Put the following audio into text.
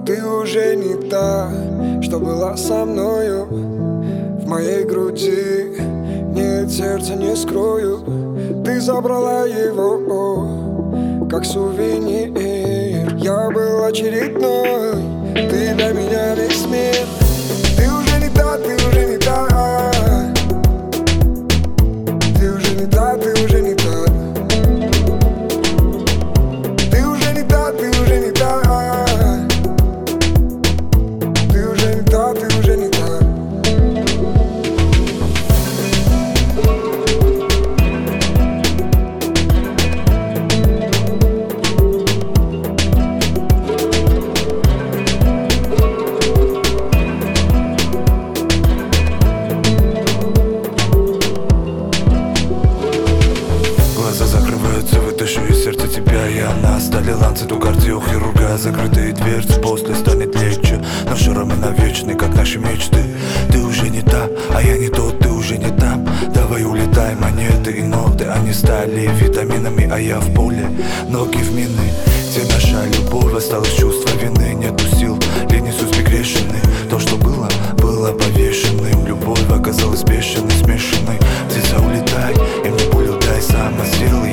ты уже не та, что была со мною. В моей груди нет сердца, не скрою. Ты забрала его, как сувенир. Я был очередной, ты для меня весь мир. Ты уже не та, ты уже не та. Ты уже не та, ты уже не та. Ты уже не та, ты уже не та. Ты уже не та, ты уже не та. Вытащу из сердца тебя и она. Стали ланцету кардиохирурга. Закрытые дверцы, после станет легче. Но шрамы навечны, как наши мечты. Ты уже не та, а я не тот, ты уже не там. Давай улетай, монеты и ноты. Они стали витаминами, а я в поле. Ноги в мины, где наша любовь. Осталось чувство вины, нету сил, линии судьбы грешены. То, что было, было повешенным. Любовь оказалась бешеной, смешанной. Птица, улетай, и мне пулю дай, сама сделай.